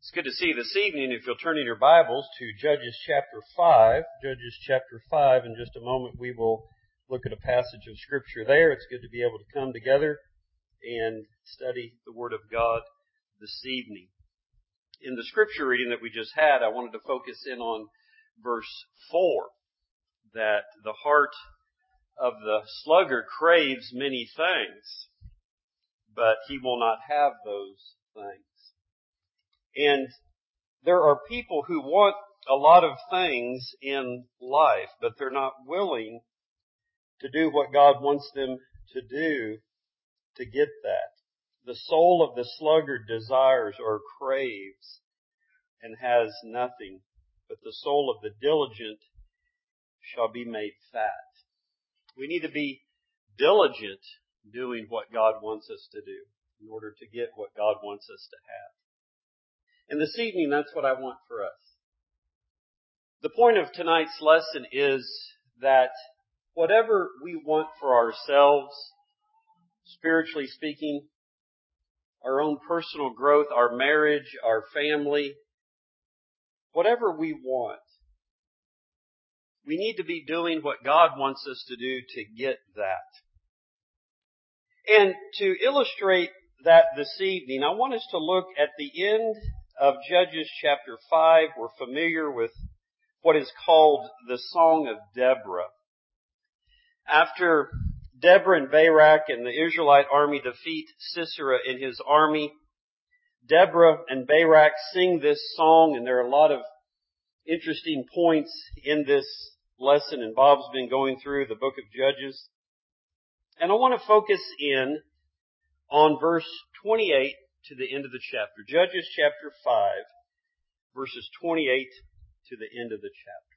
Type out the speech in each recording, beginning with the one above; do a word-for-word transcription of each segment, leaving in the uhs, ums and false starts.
It's good to see you this evening. If you'll turn in your Bibles to Judges chapter five, Judges chapter five, in just a moment we will look at a passage of Scripture there. It's good to be able to come together and study the Word of God this evening. In the Scripture reading that we just had, I wanted to focus in on verse four, that the heart of the sluggard craves many things, but he will not have those things. And there are people who want a lot of things in life, but they're not willing to do what God wants them to do to get that. The soul of the sluggard desires or craves and has nothing, but the soul of the diligent shall be made fat. We need to be diligent doing what God wants us to do in order to get what God wants us to have. And this evening, that's what I want for us. The point of tonight's lesson is that whatever we want for ourselves, spiritually speaking, our own personal growth, our marriage, our family, whatever we want, we need to be doing what God wants us to do to get that. And to illustrate that this evening, I want us to look at the end of Judges chapter five. We're familiar with what is called the Song of Deborah. After Deborah and Barak and the Israelite army defeat Sisera and his army, Deborah and Barak sing this song, and there are a lot of interesting points in this lesson, and Bob's been going through the book of Judges. And I want to focus in on verse twenty-eight to the end of the chapter. Judges chapter five, verses twenty-eight to the end of the chapter.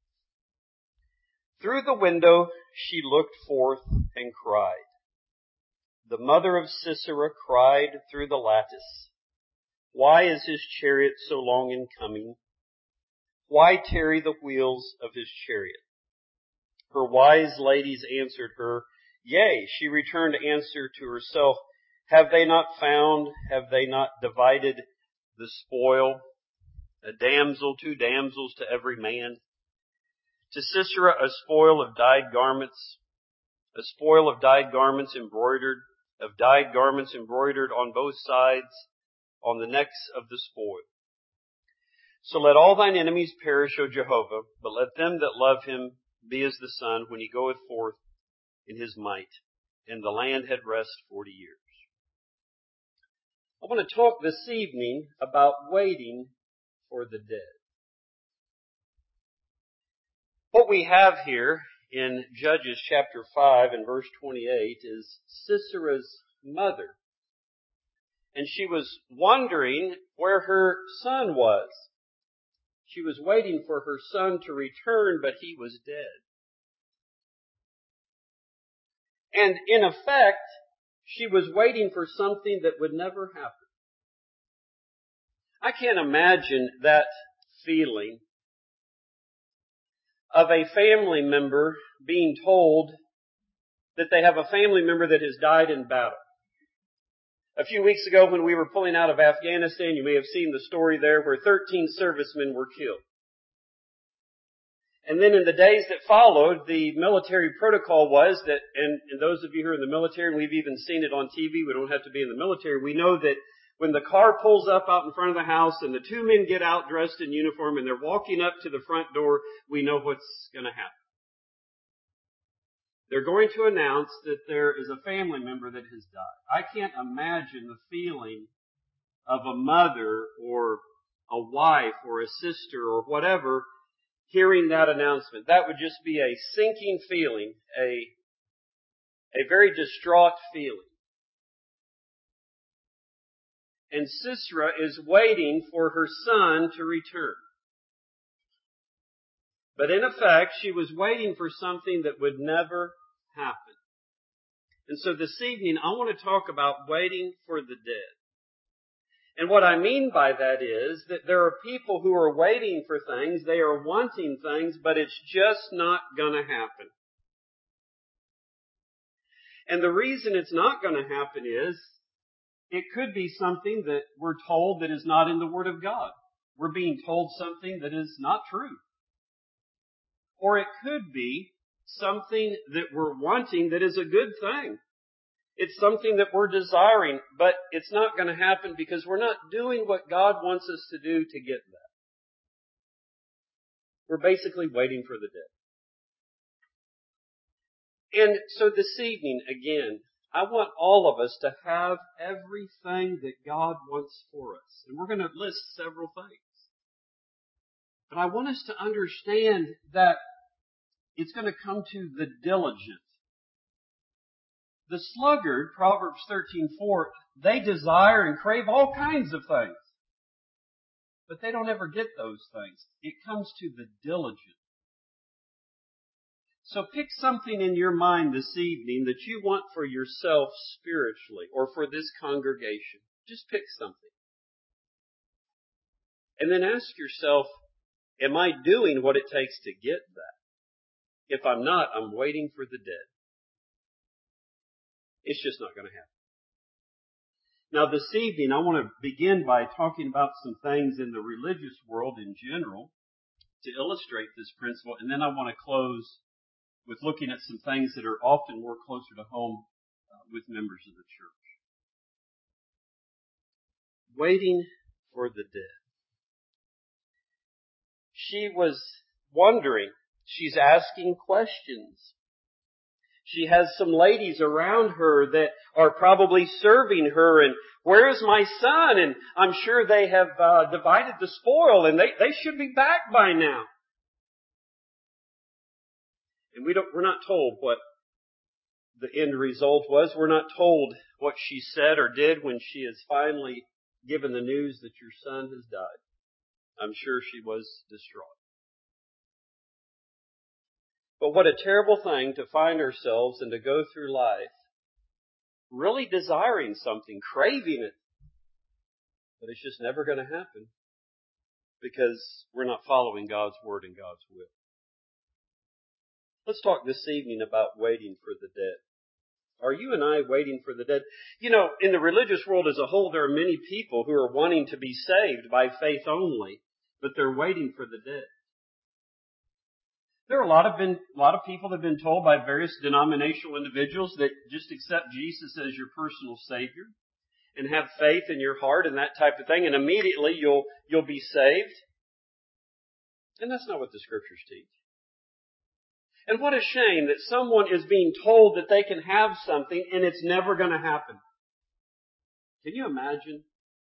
Through the window she looked forth and cried. The mother of Sisera cried through the lattice. Why is his chariot so long in coming? Why tarry the wheels of his chariot? Her wise ladies answered her, yea, she returned answer to herself, have they not found, have they not divided the spoil? A damsel, two damsels to every man. To Sisera a spoil of dyed garments, a spoil of dyed garments embroidered, of dyed garments embroidered on both sides, on the necks of the spoil. So let all thine enemies perish, O Jehovah, but let them that love him be as the sun when he goeth forth in his might. And the land had rest forty years. I want to talk this evening about waiting for the dead. What we have here in Judges chapter five and verse twenty-eight is Sisera's mother. And she was wondering where her son was. She was waiting for her son to return, but he was dead. And in effect, she was waiting for something that would never happen. I can't imagine that feeling of a family member being told that they have a family member that has died in battle. A few weeks ago when we were pulling out of Afghanistan, you may have seen the story there where thirteen servicemen were killed. And then in the days that followed, the military protocol was that, and, and those of you who are in the military, and we've even seen it on T V, we don't have to be in the military, we know that when the car pulls up out in front of the house and the two men get out dressed in uniform and they're walking up to the front door, we know what's going to happen. They're going to announce that there is a family member that has died. I can't imagine the feeling of a mother or a wife or a sister or whatever hearing that announcement. That would just be a sinking feeling, a, a very distraught feeling. And Sisera is waiting for her son to return. But in effect, she was waiting for something that would never happen. And so this evening, I want to talk about waiting for the dead. And what I mean by that is that there are people who are waiting for things, they are wanting things, but it's just not going to happen. And the reason it's not going to happen is It could be something that we're told that is not in the Word of God. We're being told something that is not true. Or it could be something that we're wanting that is a good thing. It's something that we're desiring, but it's not going to happen because we're not doing what God wants us to do to get that. We're basically waiting for the dead. And so this evening, again, I want all of us to have everything that God wants for us. And we're going to list several things. But I want us to understand that it's going to come to the diligent. The sluggard, Proverbs thirteen four, they desire and crave all kinds of things. But they don't ever get those things. It comes to the diligent. So pick something in your mind this evening that you want for yourself spiritually or for this congregation. Just pick something. And then ask yourself, am I doing what it takes to get that? If I'm not, I'm waiting for the dead. It's just not going to happen. Now this evening, I want to begin by talking about some things in the religious world in general to illustrate this principle, and then I want to close with looking at some things that are often more closer to home uh, with members of the church. Waiting for the dead. She was wondering. She's asking questions. She has some ladies around her that are probably serving her, and where's my son? And I'm sure they have uh, divided the spoil, and they, they should be back by now. And we don't, we're not told what the end result was. We're not told what she said or did when she is finally given the news that your son has died. I'm sure she was distraught. But what a terrible thing to find ourselves and to go through life really desiring something, craving it. But it's just never going to happen because we're not following God's Word and God's will. Let's talk this evening about waiting for the dead. Are you and I waiting for the dead? You know, in the religious world as a whole, there are many people who are wanting to be saved by faith only, but they're waiting for the dead. There are a lot of been, a lot of people that have been told by various denominational individuals that just accept Jesus as your personal Savior and have faith in your heart and that type of thing, and immediately you'll you'll be saved. And that's not what the Scriptures teach. And what a shame that someone is being told that they can have something and it's never going to happen. Can you imagine?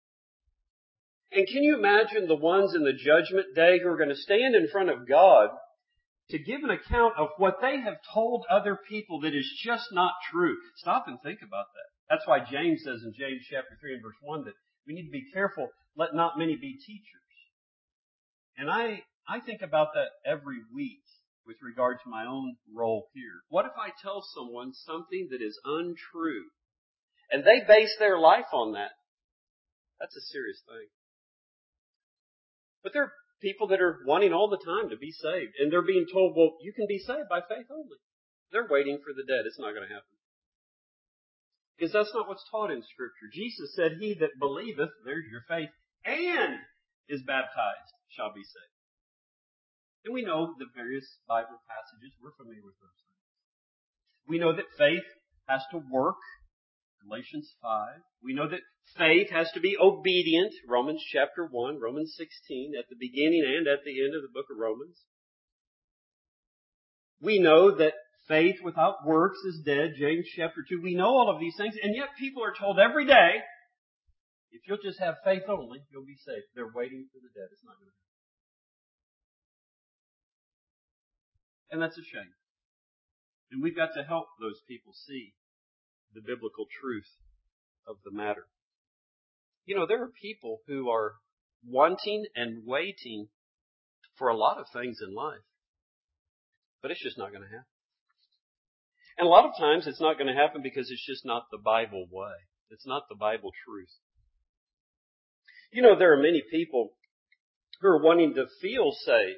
And can you imagine the ones in the judgment day who are going to stand in front of God to give an account of what they have told other people that is just not true? Stop and think about that. That's why James says in James chapter three and verse one that we need to be careful, let not many be teachers. And I, I think about that every week with regard to my own role here. What if I tell someone something that is untrue and they base their life on that? That's a serious thing. But there are people that are wanting all the time to be saved, and they're being told, well, you can be saved by faith only. They're waiting for the dead. It's not going to happen. Because that's not what's taught in Scripture. Jesus said, he that believeth, there's your faith, and is baptized shall be saved. And we know the various Bible passages. We're familiar with those things. We know that faith has to work. Galatians five. We know that faith has to be obedient. Romans chapter one, Romans sixteen, at the beginning and at the end of the book of Romans. We know that faith without works is dead. James chapter two. We know all of these things, and yet people are told every day, if you'll just have faith only, you'll be saved. They're waiting for the dead. It's not going to happen. And that's a shame. And we've got to help those people see the biblical truth of the matter. You know, there are people who are wanting and waiting for a lot of things in life. But it's just not going to happen. And a lot of times it's not going to happen because it's just not the Bible way. It's not the Bible truth. You know, there are many people who are wanting to feel saved.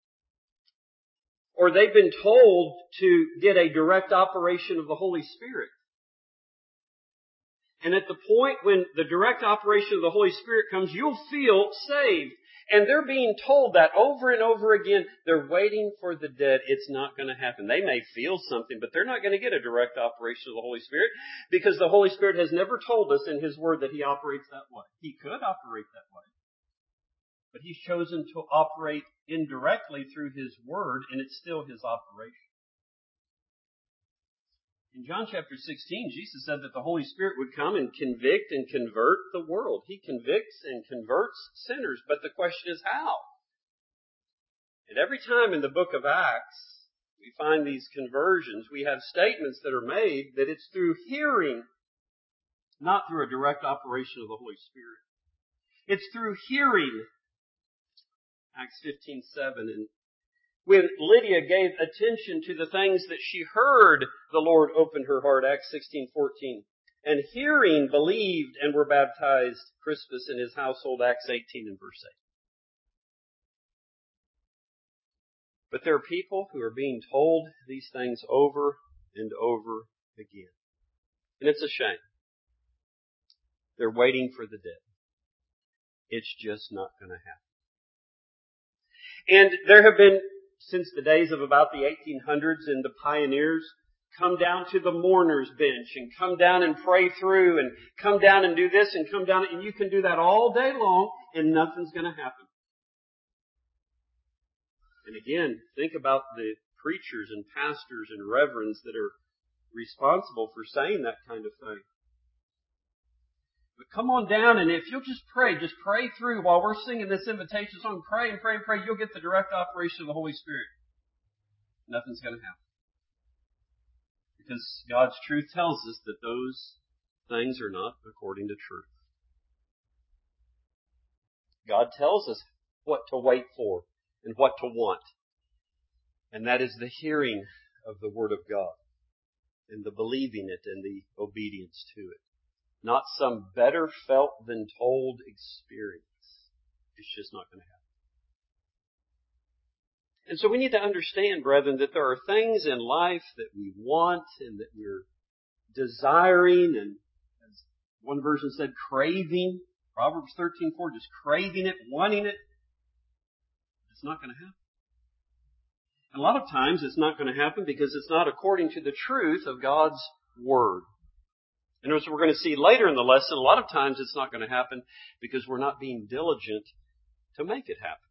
Or they've been told to get a direct operation of the Holy Spirit. And at the point when the direct operation of the Holy Spirit comes, you'll feel saved. And they're being told that over and over again. They're waiting for the dead. It's not going to happen. They may feel something, but they're not going to get a direct operation of the Holy Spirit, because the Holy Spirit has never told us in His Word that He operates that way. He could operate that way, but He's chosen to operate indirectly through His Word, and it's still His operation. In John chapter sixteen, Jesus said that the Holy Spirit would come and convict and convert the world. He convicts and converts sinners, but the question is how? And every time in the book of Acts, we find these conversions. We have statements that are made that it's through hearing, not through a direct operation of the Holy Spirit. It's through hearing. Acts fifteen seven, and when Lydia gave attention to the things that she heard, the Lord opened her heart, Acts sixteen fourteen. And hearing, believed, and were baptized, Crispus and his household, Acts eighteen and verse eight. But there are people who are being told these things over and over again. And it's a shame. They're waiting for the dead. It's just not going to happen. And there have been, since the days of about the eighteen hundreds, and the pioneers come down to the mourner's bench and come down and pray through and come down and do this and come down, and you can do that all day long and nothing's going to happen. And again, think about the preachers and pastors and reverends that are responsible for saying that kind of thing. But come on down, and if you'll just pray, just pray through while we're singing this invitation song, pray and pray and pray, you'll get the direct operation of the Holy Spirit. Nothing's going to happen. Because God's truth tells us that those things are not according to truth. God tells us what to wait for and what to want. And that is the hearing of the Word of God and the believing it and the obedience to it. Not some better felt than told experience. It's just not going to happen. And so we need to understand, brethren, that there are things in life that we want and that we're desiring, and as one version said, craving. Proverbs thirteen four, just craving it, wanting it. It's not going to happen. And a lot of times it's not going to happen because it's not according to the truth of God's Word. And as we're going to see later in the lesson, a lot of times it's not going to happen because we're not being diligent to make it happen.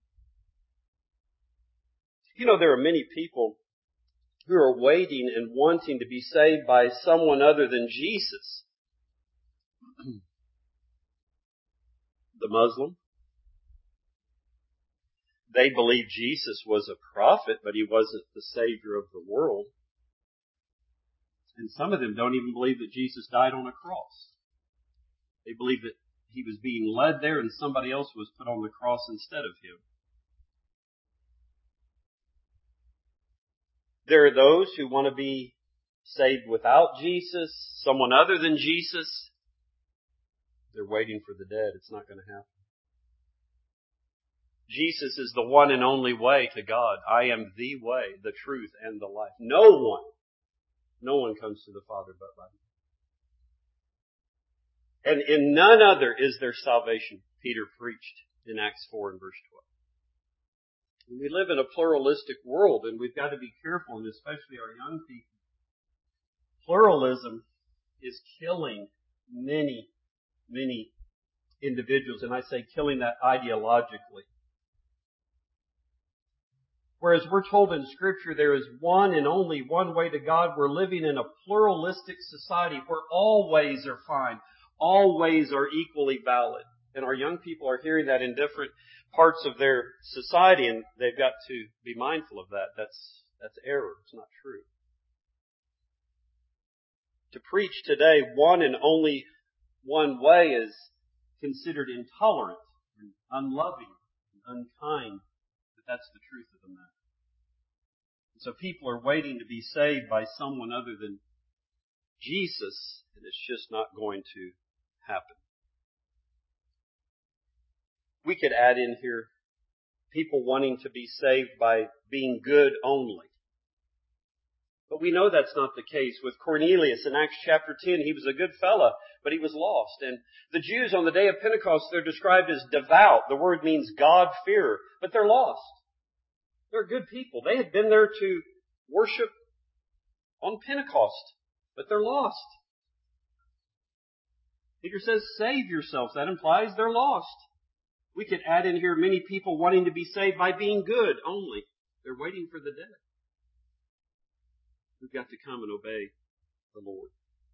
You know, there are many people who are waiting and wanting to be saved by someone other than Jesus. The Muslim. They believe Jesus was a prophet, but He wasn't the Savior of the world. And some of them don't even believe that Jesus died on a cross. They believe that He was being led there and somebody else was put on the cross instead of Him. There are those who want to be saved without Jesus, someone other than Jesus. They're waiting for the dead. It's not going to happen. Jesus is the one and only way to God. I am the way, the truth, and the life. No one, no one comes to the Father but by me. And in none other is there salvation, Peter preached in Acts four and verse twelve. And we live in a pluralistic world, and we've got to be careful, and especially our young people. Pluralism is killing many, many individuals, and I say killing that ideologically. Whereas we're told in Scripture there is one and only one way to God, we're living in a pluralistic society where all ways are fine. All ways are equally valid. And our young people are hearing that in different parts of their society, and they've got to be mindful of that. That's, that's error. It's not true. To preach today one and only one way is considered intolerant and unloving and unkind. But that's the truth of the matter. So people are waiting to be saved by someone other than Jesus, and it's just not going to happen. We could add in here people wanting to be saved by being good only. But we know that's not the case with Cornelius in Acts chapter ten. He was a good fella, but he was lost. And the Jews on the day of Pentecost, they're described as devout. The word means God-fearer, but they're lost. They're good people. They had been there to worship on Pentecost, but they're lost. Peter says, save yourselves. That implies they're lost. We could add in here many people wanting to be saved by being good only. They're waiting for the dead. We've got to come and obey the Lord.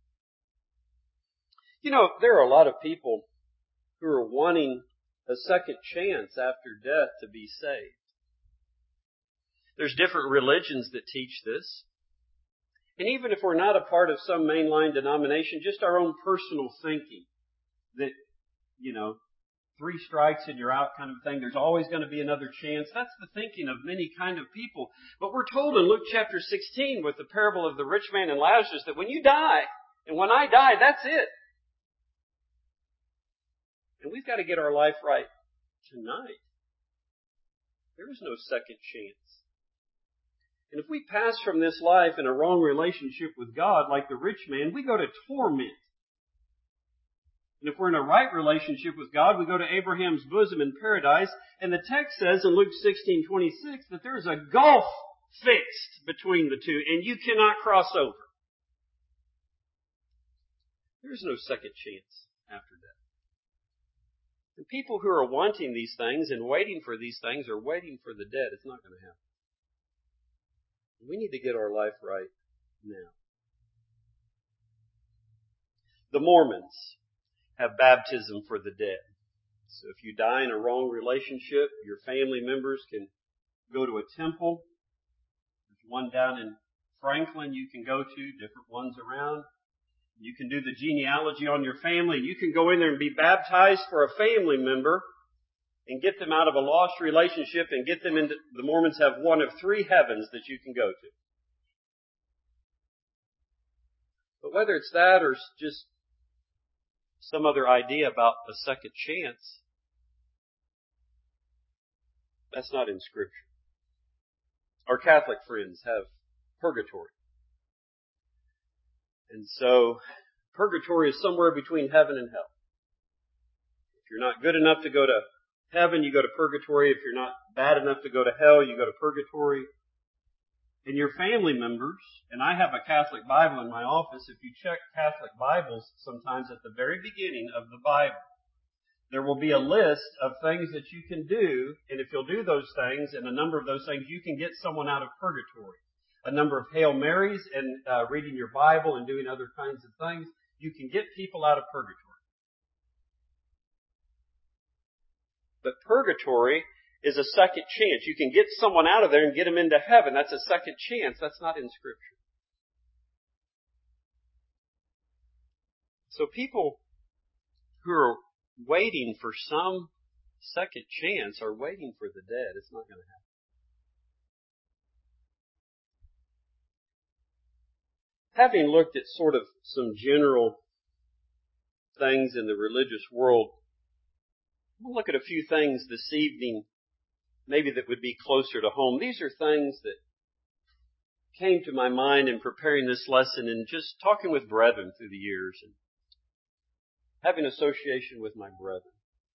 You know, there are a lot of people who are wanting a second chance after death to be saved. There's different religions that teach this. And even if we're not a part of some mainline denomination, just our own personal thinking that, you know, three strikes and you're out kind of thing, there's always going to be another chance. That's the thinking of many kind of people. But we're told in Luke chapter sixteen with the parable of the rich man and Lazarus that when you die, and when I die, that's it. And we've got to get our life right tonight. There is no second chance. And if we pass from this life in a wrong relationship with God, like the rich man, we go to torment. And if we're in a right relationship with God, we go to Abraham's bosom in paradise. And the text says in Luke sixteen twenty-six that there is a gulf fixed between the two, and you cannot cross over. There is no second chance after death. And people who are wanting these things and waiting for these things are waiting for the dead. It's not going to happen. We need to get our life right now. The Mormons have baptism for the dead. So if you die in a wrong relationship, your family members can go to a temple. There's one down in Franklin you can go to, different ones around. You can do the genealogy on your family. You can go in there and be baptized for a family member and get them out of a lost relationship and get them into, the Mormons have one of three heavens that you can go to. But whether it's that or just some other idea about a second chance, that's not in Scripture. Our Catholic friends have purgatory. And so, purgatory is somewhere between heaven and hell. If you're not good enough to go to heaven, you go to purgatory. If you're not bad enough to go to hell, you go to purgatory. And your family members, and I have a Catholic Bible in my office. If you check Catholic Bibles, sometimes at the very beginning of the Bible, there will be a list of things that you can do. And if you'll do those things, and a number of those things, you can get someone out of purgatory. A number of Hail Marys and uh, reading your Bible and doing other kinds of things, you can get people out of purgatory. But purgatory is a second chance. You can get someone out of there and get them into heaven. That's a second chance. That's not in Scripture. So people who are waiting for some second chance are waiting for the dead. It's not going to happen. Having looked at sort of some general things in the religious world, we'll look at a few things this evening, maybe that would be closer to home. These are things that came to my mind in preparing this lesson and just talking with brethren through the years and having association with my brethren.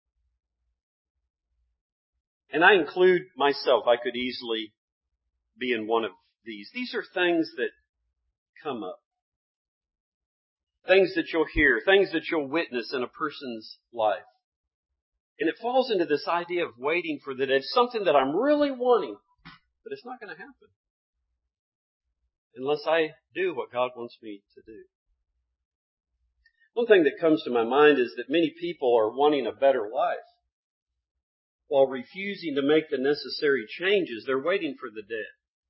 And I include myself. I could easily be in one of these. These are things that come up. Things that you'll hear, things that you'll witness in a person's life. And it falls into this idea of waiting for the dead. It's something that I'm really wanting, but it's not going to happen unless I do what God wants me to do. One thing that comes to my mind is that many people are wanting a better life. While refusing to make the necessary changes, they're waiting for the dead.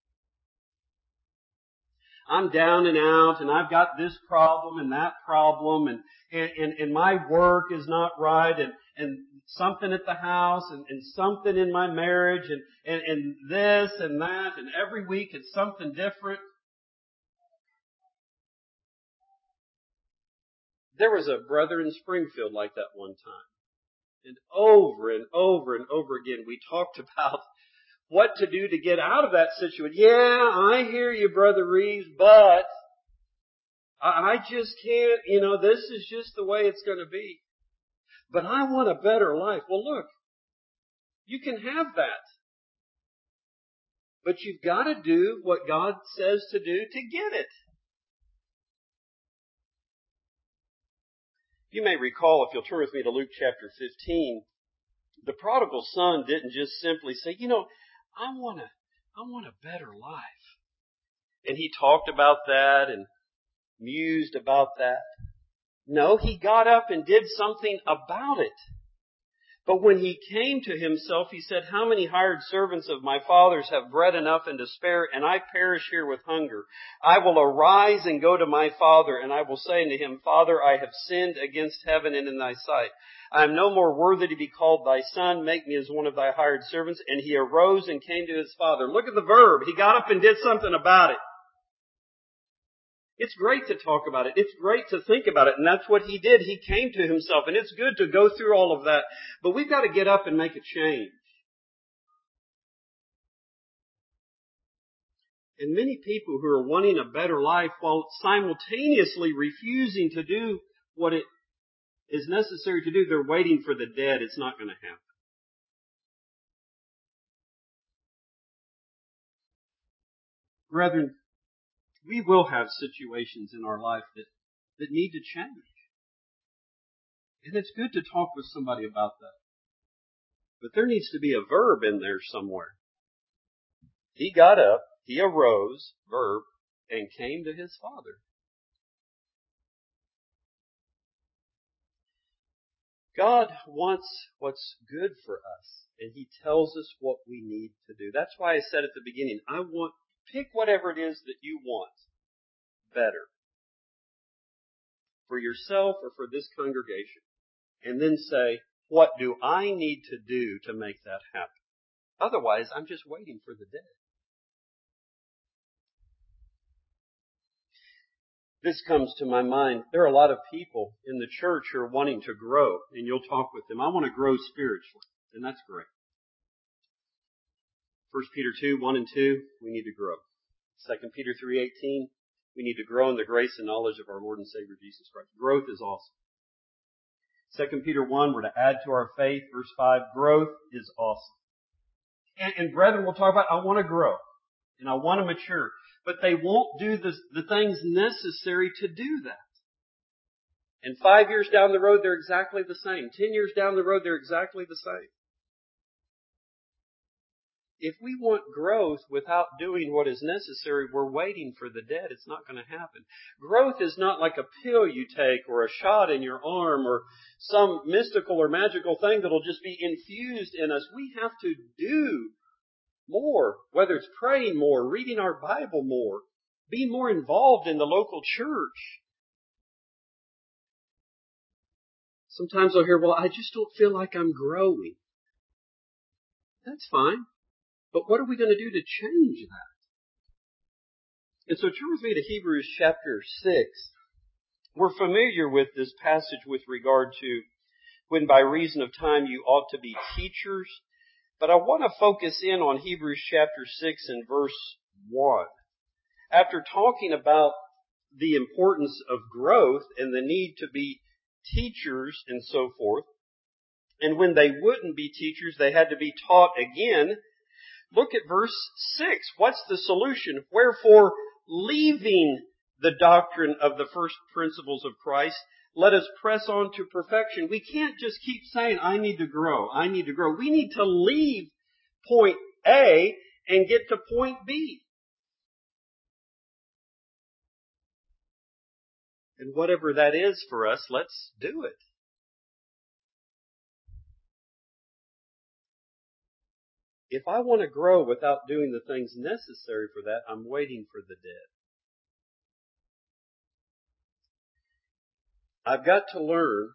I'm down and out, and I've got this problem and that problem, and and, and, and my work is not right, and, and something at the house, and, and something in my marriage, and, and, and this and that, and every week it's something different. There was a brother in Springfield like that one time. And over and over and over again, we talked about what to do to get out of that situation. Yeah, I hear you, Brother Reeves, but I just can't, you know, this is just the way it's going to be. But I want a better life. Well, look, you can have that. But you've got to do what God says to do to get it. You may recall, if you'll turn with me to Luke chapter fifteen, the prodigal son didn't just simply say, you know, I want a, I want a better life. And he talked about that and mused about that. No, he got up and did something about it. But when he came to himself, he said, how many hired servants of my father's have bread enough and to spare, and I perish here with hunger? I will arise and go to my father, and I will say unto him, Father, I have sinned against heaven and in thy sight. I am no more worthy to be called thy son. Make me as one of thy hired servants. And he arose and came to his father. Look at the verb. He got up and did something about it. It's great to talk about it. It's great to think about it. And that's what he did. He came to himself. And it's good to go through all of that. But we've got to get up and make a change. And many people who are wanting a better life while simultaneously refusing to do what it is necessary to do, they're waiting for the dead. It's not going to happen. Brethren, we will have situations in our life that, that need to change. And it's good to talk with somebody about that. But there needs to be a verb in there somewhere. He got up, he arose, verb, and came to his father. God wants what's good for us, and He tells us what we need to do. That's why I said at the beginning, I want, pick whatever it is that you want better for yourself or for this congregation, and then say, what do I need to do to make that happen? Otherwise, I'm just waiting for the day. This comes to my mind. There are a lot of people in the church who are wanting to grow, and you'll talk with them. I want to grow spiritually, and that's great. First Peter two, one and two, we need to grow. Second Peter three eighteen, we need to grow in the grace and knowledge of our Lord and Savior Jesus Christ. Growth is awesome. Second Peter one, we're to add to our faith. Verse five, growth is awesome. And, and brethren, we'll talk about, I want to grow, and I want to mature. But they won't do the, the things necessary to do that. And five years down the road, they're exactly the same. Ten years down the road, they're exactly the same. If we want growth without doing what is necessary, we're waiting for the dead. It's not going to happen. Growth is not like a pill you take or a shot in your arm or some mystical or magical thing that'll just be infused in us. We have to do more, whether it's praying more, reading our Bible more, be more involved in the local church. Sometimes I'll hear, well, I just don't feel like I'm growing. That's fine. But what are we going to do to change that? And so turn with me to Hebrews chapter six. We're familiar with this passage with regard to when by reason of time you ought to be teachers. But I want to focus in on Hebrews chapter six and verse one. After talking about the importance of growth and the need to be teachers and so forth, and when they wouldn't be teachers, they had to be taught again. Look at verse six. What's the solution? Wherefore, leaving the doctrine of the first principles of Christ, let us press on to perfection. We can't just keep saying, I need to grow, I need to grow. We need to leave point A and get to point B. And whatever that is for us, let's do it. If I want to grow without doing the things necessary for that, I'm waiting for the dead. I've got to learn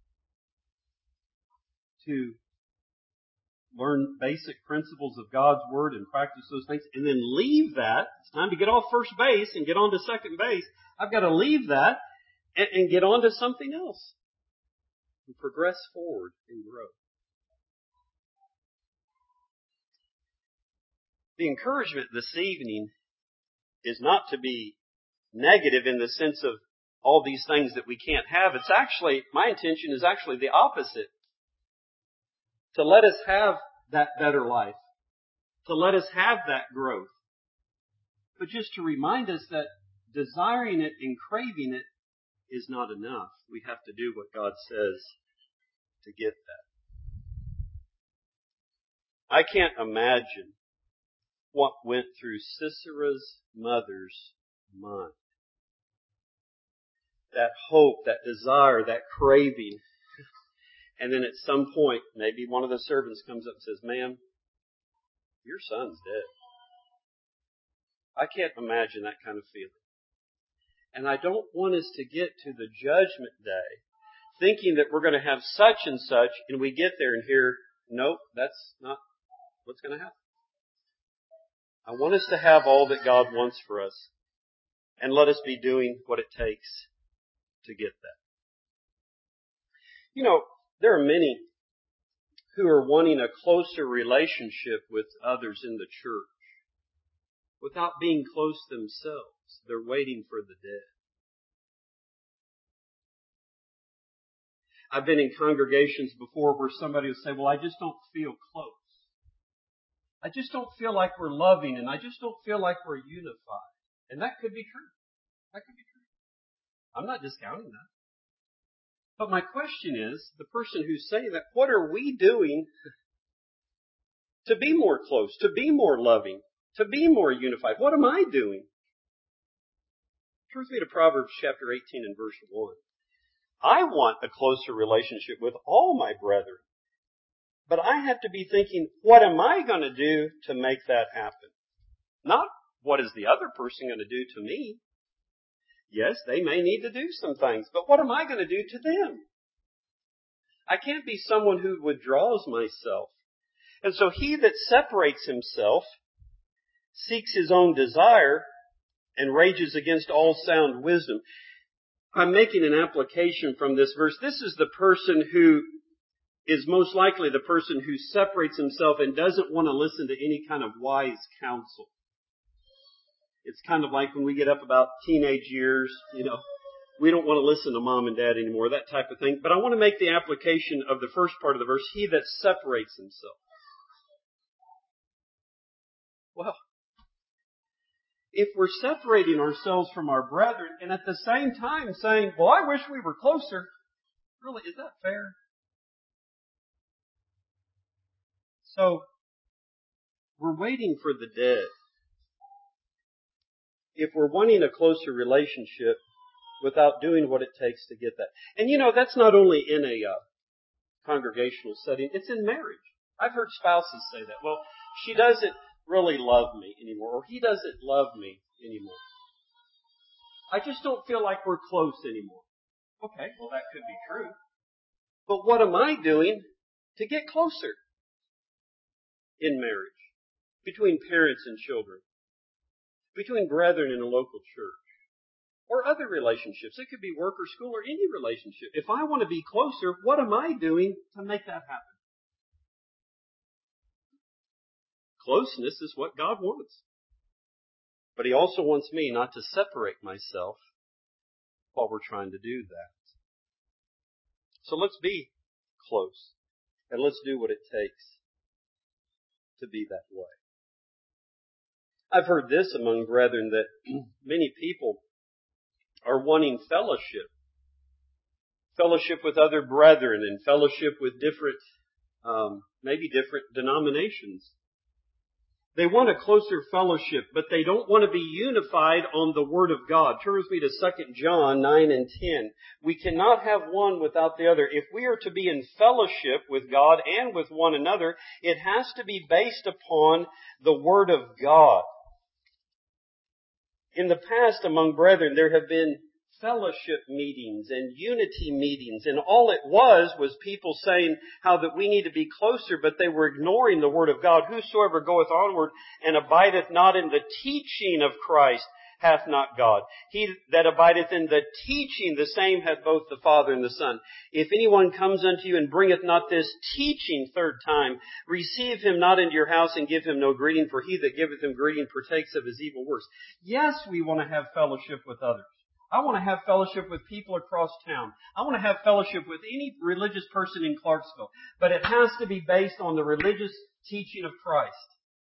to learn basic principles of God's Word and practice those things, and then leave that. It's time to get off first base and get on to second base. I've got to leave that and, and get on to something else and progress forward and grow. The encouragement this evening is not to be negative in the sense of all these things that we can't have. It's actually, my intention is actually the opposite. To let us have that better life. To let us have that growth. But just to remind us that desiring it and craving it is not enough. We have to do what God says to get that. I can't imagine what went through Sisera's mother's mind. That hope, that desire, that craving. And then at some point, maybe one of the servants comes up and says, "Ma'am, your son's dead." I can't imagine that kind of feeling. And I don't want us to get to the judgment day thinking that we're going to have such and such, and we get there and hear, "Nope, that's not what's going to happen." I want us to have all that God wants for us, and let us be doing what it takes to get that. You know, there are many who are wanting a closer relationship with others in the church without being close themselves. They're waiting for the dead. I've been in congregations before where somebody would say, "Well, I just don't feel close. I just don't feel like we're loving, and I just don't feel like we're unified." And that could be true. That could be true. I'm not discounting that. But my question is, the person who's saying that, what are we doing to be more close, to be more loving, to be more unified? What am I doing? Turn with me to Proverbs chapter eighteen and verse one. I want a closer relationship with all my brethren. But I have to be thinking, what am I going to do to make that happen? Not what is the other person going to do to me? Yes, they may need to do some things, but what am I going to do to them? I can't be someone who withdraws myself. And so he that separates himself seeks his own desire and rages against all sound wisdom. I'm making an application from this verse. This is the person who is most likely the person who separates himself and doesn't want to listen to any kind of wise counsel. It's kind of like when we get up about teenage years, you know, we don't want to listen to mom and dad anymore, that type of thing. But I want to make the application of the first part of the verse, he that separates himself. Well, if we're separating ourselves from our brethren and at the same time saying, "Well, I wish we were closer," really, is that fair? So, we're waiting for the dead. If we're wanting a closer relationship without doing what it takes to get that. And you know, that's not only in a uh, congregational setting, it's in marriage. I've heard spouses say that. "Well, she doesn't really love me anymore," or "he doesn't love me anymore. I just don't feel like we're close anymore." Okay, well that could be true. But what am I doing to get closer in marriage? Between parents and children? Between brethren in a local church? Or other relationships. It could be work or school or any relationship. If I want to be closer, what am I doing to make that happen? Closeness is what God wants. But He also wants me not to separate myself while we're trying to do that. So let's be close. And let's do what it takes to be that way. I've heard this among brethren that many people are wanting fellowship. Fellowship with other brethren and fellowship with different, um, maybe different denominations. They want a closer fellowship, but they don't want to be unified on the Word of God. Turn with me to Second John nine and ten. We cannot have one without the other. If we are to be in fellowship with God and with one another, it has to be based upon the Word of God. In the past, among brethren, there have been fellowship meetings and unity meetings, and all it was was people saying how that we need to be closer, but they were ignoring the Word of God. Whosoever goeth onward and abideth not in the teaching of Christ hath not God. He that abideth in the teaching, the same hath both the Father and the Son. If anyone comes unto you and bringeth not this teaching third time, receive him not into your house and give him no greeting, for he that giveth him greeting partakes of his evil works. Yes, we want to have fellowship with others. I want to have fellowship with people across town. I want to have fellowship with any religious person in Clarksville. But it has to be based on the religious teaching of Christ.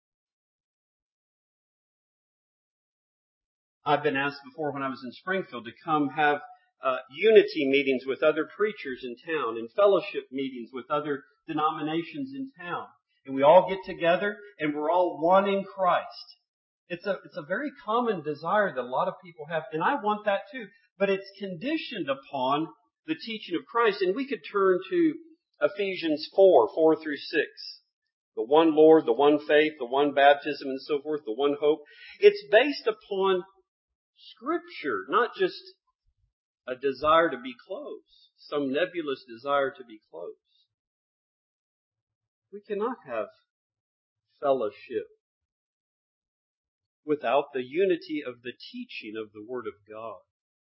I've been asked before when I was in Springfield to come have uh, unity meetings with other preachers in town and fellowship meetings with other denominations in town. And we all get together and we're all one in Christ. It's a, it's a very common desire that a lot of people have, and I want that too, but it's conditioned upon the teaching of Christ. And we could turn to Ephesians four, four through six. The one Lord, the one faith, the one baptism, and so forth, the one hope. It's based upon Scripture, not just a desire to be close, some nebulous desire to be close. We cannot have fellowship without the unity of the teaching of the Word of God.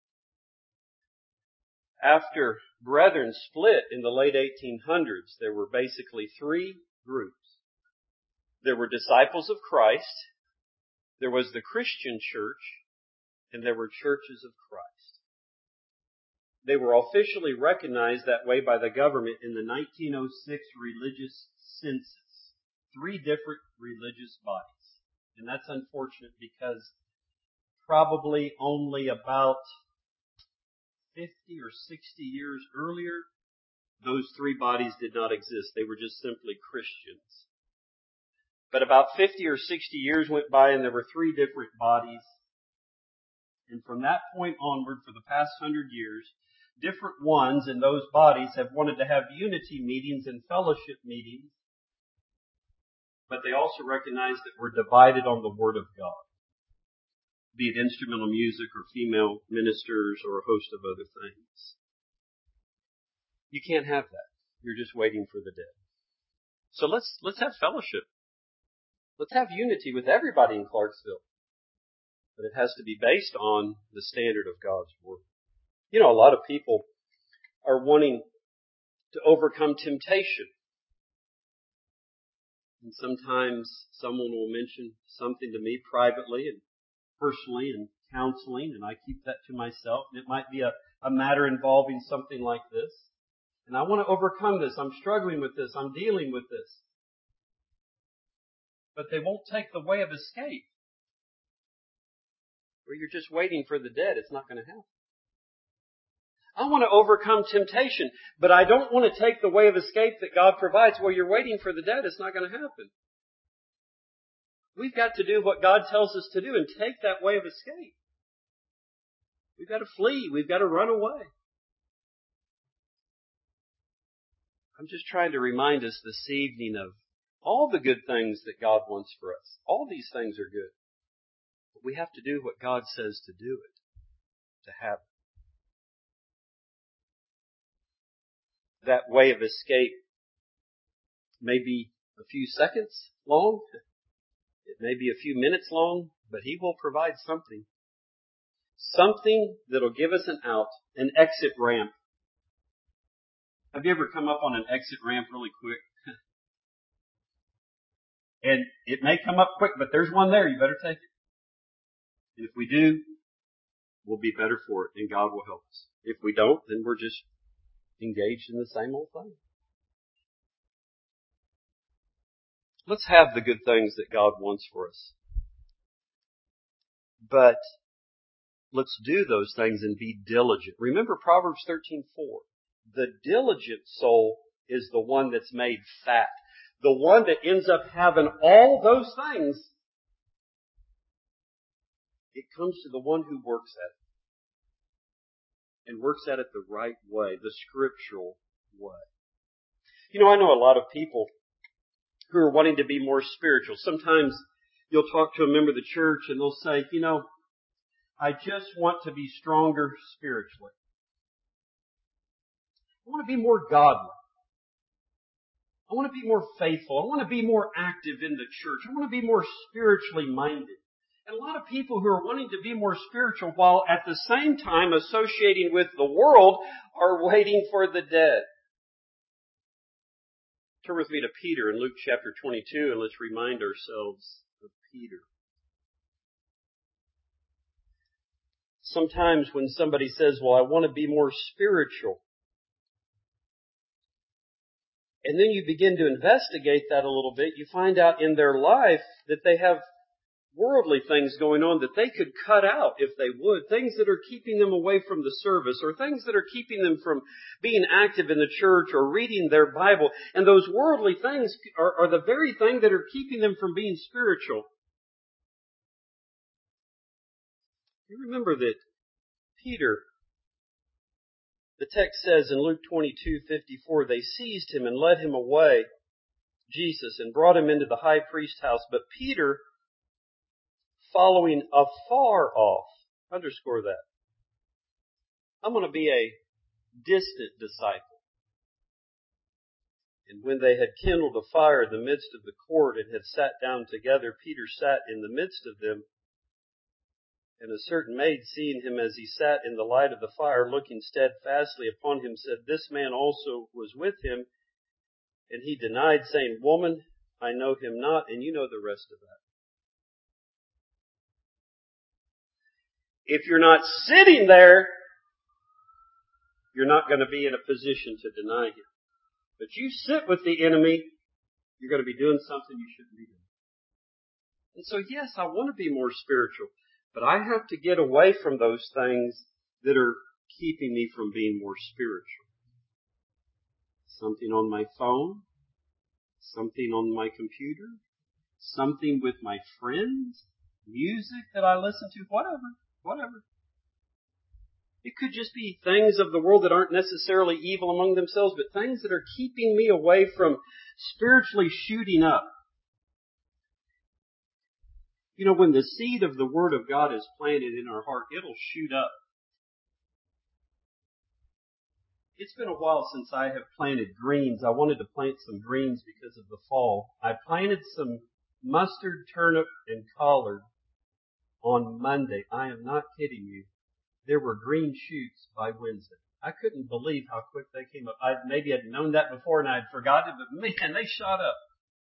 After brethren split in the late eighteen hundreds, there were basically three groups. There were disciples of Christ, there was the Christian church, and there were churches of Christ. They were officially recognized that way by the government in the nineteen oh six religious census. Three different religious bodies. And that's unfortunate because probably only about fifty or sixty years earlier, those three bodies did not exist. They were just simply Christians. But about fifty or sixty years went by and there were three different bodies. And from that point onward, for the past hundred years, different ones in those bodies have wanted to have unity meetings and fellowship meetings. But they also recognize that we're divided on the Word of God. Be it instrumental music or female ministers or a host of other things. You can't have that. You're just waiting for the dead. So let's, let's have fellowship. Let's have unity with everybody in Clarksville. But it has to be based on the standard of God's Word. You know, a lot of people are wanting to overcome temptation. And sometimes someone will mention something to me privately and personally in counseling, and I keep that to myself. And it might be a, a matter involving something like this. And I want to overcome this. I'm struggling with this. I'm dealing with this. But they won't take the way of escape. Or you're just waiting for the dead. It's not going to happen. I want to overcome temptation, but I don't want to take the way of escape that God provides. Well, you're waiting for the dead. It's not going to happen. We've got to do what God tells us to do and take that way of escape. We've got to flee. We've got to run away. I'm just trying to remind us this evening of all the good things that God wants for us. All these things are good. But we have to do what God says to do it, to have it. That way of escape may be a few seconds long. It may be a few minutes long, but He will provide something. Something that'll give us an out, an exit ramp. Have you ever come up on an exit ramp really quick? And it may come up quick, but there's one there. You better take it. And if we do, we'll be better for it, and God will help us. If we don't, then we're just engaged in the same old thing. Let's have the good things that God wants for us. But let's do those things and be diligent. Remember Proverbs thirteen four. The diligent soul is the one that's made fat. The one that ends up having all those things. It comes to the one who works at it. And works at it the right way, the scriptural way. You know, I know a lot of people who are wanting to be more spiritual. Sometimes you'll talk to a member of the church and they'll say, you know, I just want to be stronger spiritually. I want to be more godly. I want to be more faithful. I want to be more active in the church. I want to be more spiritually minded. And a lot of people who are wanting to be more spiritual while at the same time associating with the world are waiting for the dead. Turn with me to Peter in Luke chapter twenty-two and let's remind ourselves of Peter. Sometimes when somebody says, well, I want to be more spiritual, and then you begin to investigate that a little bit, you find out in their life that they have worldly things going on that they could cut out if they would. Things that are keeping them away from the service, or things that are keeping them from being active in the church or reading their Bible. And those worldly things are, are the very thing that are keeping them from being spiritual. You remember that Peter, the text says in Luke twenty-two fifty-four, they seized him and led him away, Jesus, and brought him into the high priest's house. But Peter, following afar off, underscore that. I'm going to be a distant disciple. And when they had kindled a fire in the midst of the court and had sat down together, Peter sat in the midst of them. And a certain maid, seeing him as he sat in the light of the fire, looking steadfastly upon him, said, this man also was with him. And he denied, saying, woman, I know him not. And you know the rest of that. If you're not sitting there, you're not going to be in a position to deny him. But you sit with the enemy, you're going to be doing something you shouldn't be doing. And so, yes, I want to be more spiritual. But I have to get away from those things that are keeping me from being more spiritual. Something on my phone, something on my computer, something with my friends, music that I listen to, whatever, whatever. It could just be things of the world that aren't necessarily evil among themselves, but things that are keeping me away from spiritually shooting up. You know, when the seed of the Word of God is planted in our heart, it'll shoot up. It's been a while since I have planted greens. I wanted to plant some greens because of the fall. I planted some mustard, turnip, and collard on Monday. I am not kidding you. There were green shoots by Wednesday. I couldn't believe how quick they came up. I maybe I'd known that before and I'd forgotten it, but man, they shot up.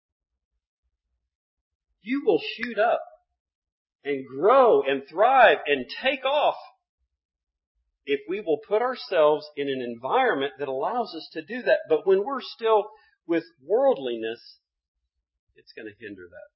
You will shoot up and grow and thrive and take off if we will put ourselves in an environment that allows us to do that. But when we're still with worldliness, it's going to hinder that.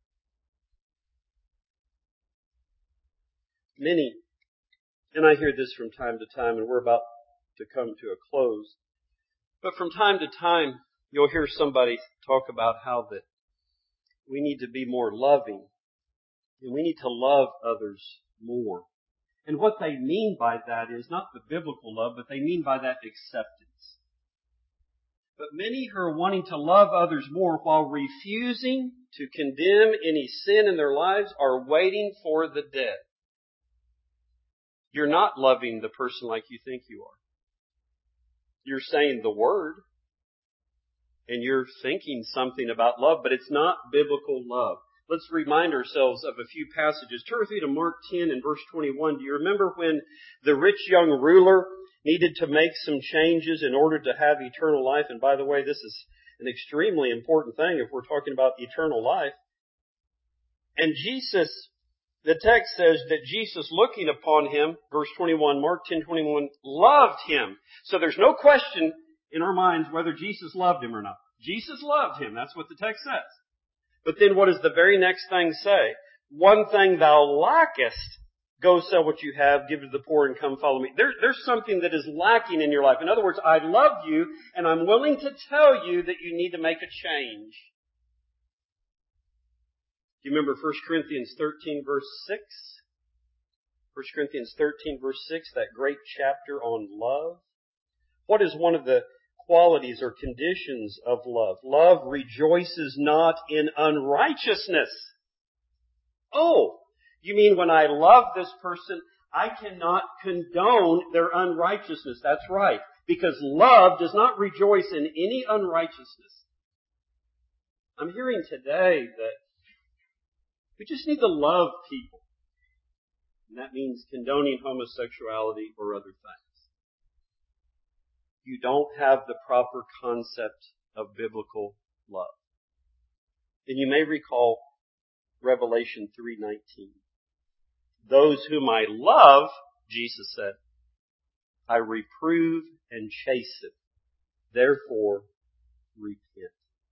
Many, and I hear this from time to time, and we're about to come to a close, but from time to time, you'll hear somebody talk about how that we need to be more loving. And we need to love others more. And what they mean by that is not the biblical love, but they mean by that acceptance. But many who are wanting to love others more while refusing to condemn any sin in their lives are waiting for the dead. You're not loving the person like you think you are. You're saying the word, and you're thinking something about love, but it's not biblical love. Let's remind ourselves of a few passages. Turn with me to Mark ten and verse twenty-one. Do you remember when the rich young ruler needed to make some changes in order to have eternal life? And by the way, this is an extremely important thing if we're talking about eternal life. And Jesus, the text says that Jesus, looking upon him, verse twenty-one, Mark ten twenty-one, loved him. So there's no question in our minds whether Jesus loved him or not. Jesus loved him. That's what the text says. But then what does the very next thing say? One thing thou lackest, go sell what you have, give to the poor, and come follow me. There, there's something that is lacking in your life. In other words, I love you, and I'm willing to tell you that you need to make a change. Do you remember First Corinthians thirteen, verse six? First Corinthians thirteen, verse six, that great chapter on love. What is one of the qualities or conditions of love? Love rejoices not in unrighteousness. Oh, you mean when I love this person, I cannot condone their unrighteousness. That's right. Because love does not rejoice in any unrighteousness. I'm hearing today that we just need to love people. And that means condoning homosexuality or other things. You don't have the proper concept of biblical love. And you may recall Revelation three nineteen. Those whom I love, Jesus said, I reprove and chasten. Therefore, repent.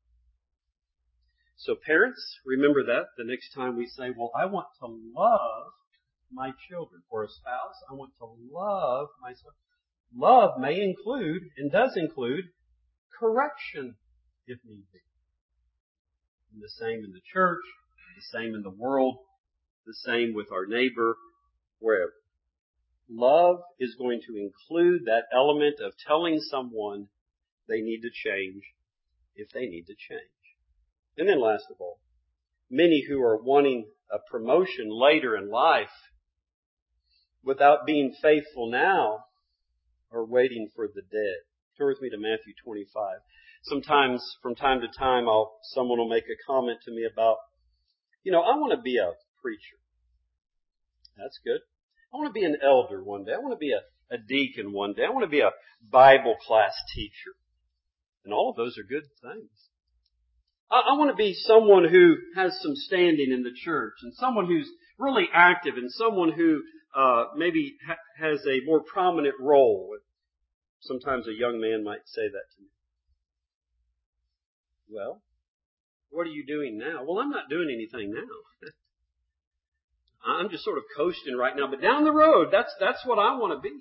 So parents, remember that the next time we say, well, I want to love my children. Or a spouse, I want to love my son. Love may include, and does include, correction if need be. And the same in the church, the same in the world, the same with our neighbor, wherever. Love is going to include that element of telling someone they need to change if they need to change. And then last of all, many who are wanting a promotion later in life without being faithful now are waiting for the dead. Turn with me to Matthew twenty-five. Sometimes, from time to time, I'll, someone will make a comment to me about, you know, I want to be a preacher. That's good. I want to be an elder one day. I want to be a, a deacon one day. I want to be a Bible class teacher. And all of those are good things. I, I want to be someone who has some standing in the church and someone who's really active and someone who uh, maybe ha- has a more prominent role. Sometimes a young man might say that to me. Well, what are you doing now? Well, I'm not doing anything now. I'm just sort of coasting right now, but down the road, that's, that's what I want to be.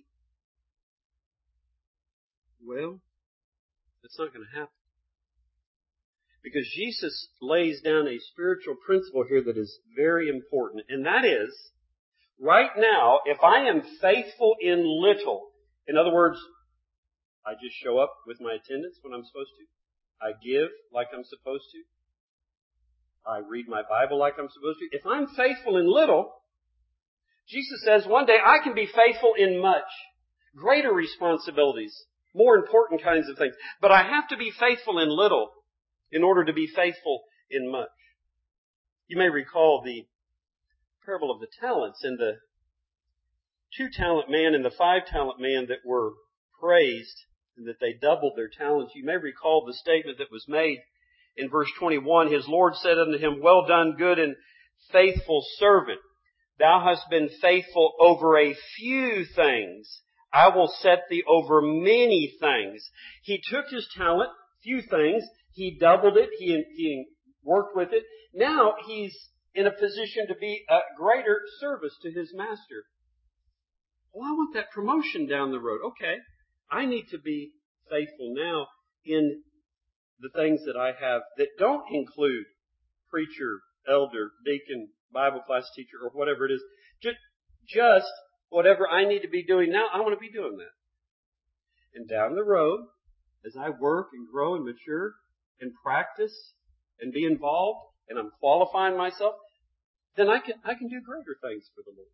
Well, that's not going to happen. Because Jesus lays down a spiritual principle here that is very important, and that is, right now, if I am faithful in little, in other words, I just show up with my attendance when I'm supposed to. I give like I'm supposed to. I read my Bible like I'm supposed to. If I'm faithful in little, Jesus says one day I can be faithful in much. Greater responsibilities. More important kinds of things. But I have to be faithful in little in order to be faithful in much. You may recall the parable of the talents and the two-talent man and the five-talent man that were praised and that they doubled their talents. You may recall the statement that was made in verse twenty-one. His Lord said unto him, well done, good and faithful servant. Thou hast been faithful over a few things. I will set thee over many things. He took his talent, few things. He doubled it. He, he worked with it. Now he's in a position to be a greater service to his master. Well, I want that promotion down the road. Okay. I need to be faithful now in the things that I have that don't include preacher, elder, deacon, Bible class teacher, or whatever it is. Just, just whatever I need to be doing now, I want to be doing that. And down the road, as I work and grow and mature and practice and be involved and I'm qualifying myself, then I can, I can do greater things for the Lord.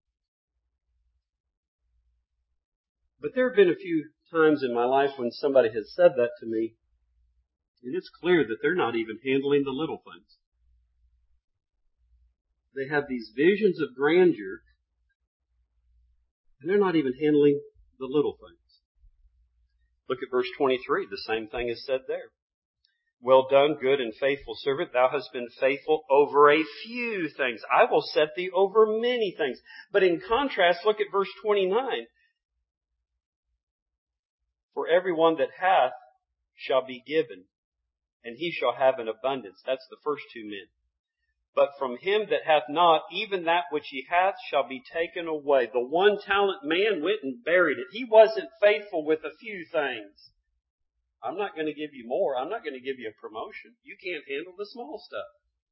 But there have been a few times in my life when somebody has said that to me, and it's clear that they're not even handling the little things. They have these visions of grandeur, and they're not even handling the little things. Look at verse twenty-three. The same thing is said there. Well done, good and faithful servant. Thou hast been faithful over a few things. I will set thee over many things. But in contrast, look at verse twenty-nine. For everyone that hath shall be given, and he shall have an abundance. That's the first two men. But from him that hath not, even that which he hath shall be taken away. The one talent man went and buried it. He wasn't faithful with a few things. I'm not going to give you more. I'm not going to give you a promotion. You can't handle the small stuff.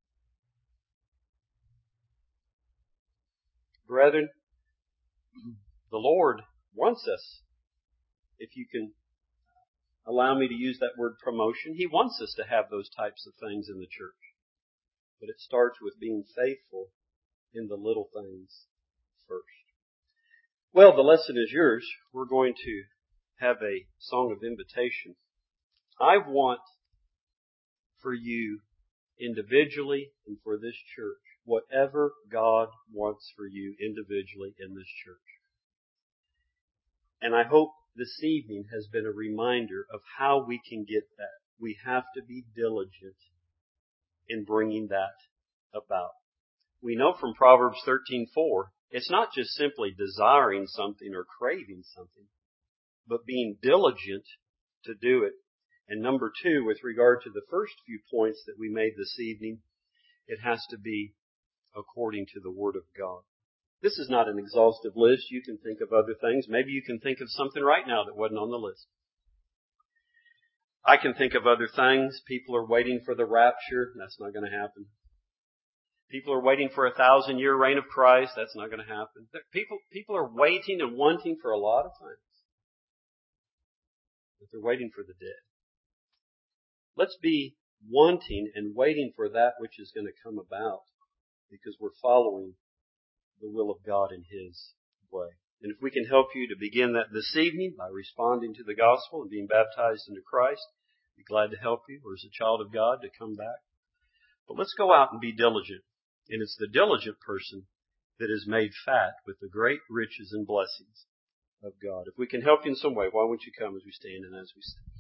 Brethren, the Lord wants us, if you can allow me to use that word promotion, He wants us to have those types of things in the church. But it starts with being faithful in the little things first. Well, the lesson is yours. We're going to have a song of invitation. I want for you individually and for this church whatever God wants for you individually in this church. And I hope this evening has been a reminder of how we can get that. We have to be diligent in bringing that about. We know from Proverbs thirteen four, it's not just simply desiring something or craving something, but being diligent to do it. And number two, with regard to the first few points that we made this evening, it has to be according to the Word of God. This is not an exhaustive list. You can think of other things. Maybe you can think of something right now that wasn't on the list. I can think of other things. People are waiting for the rapture. That's not going to happen. People are waiting for a thousand year reign of Christ. That's not going to happen. People, people are waiting and wanting for a lot of things. But they're waiting for the dead. Let's be wanting and waiting for that which is going to come about, because we're following the will of God in His way. And if we can help you to begin that this evening by responding to the gospel and being baptized into Christ, be glad to help you, or as a child of God to come back. But let's go out and be diligent. And it's the diligent person that is made fat with the great riches and blessings of God. If we can help you in some way, why won't you come as we stand and as we sing?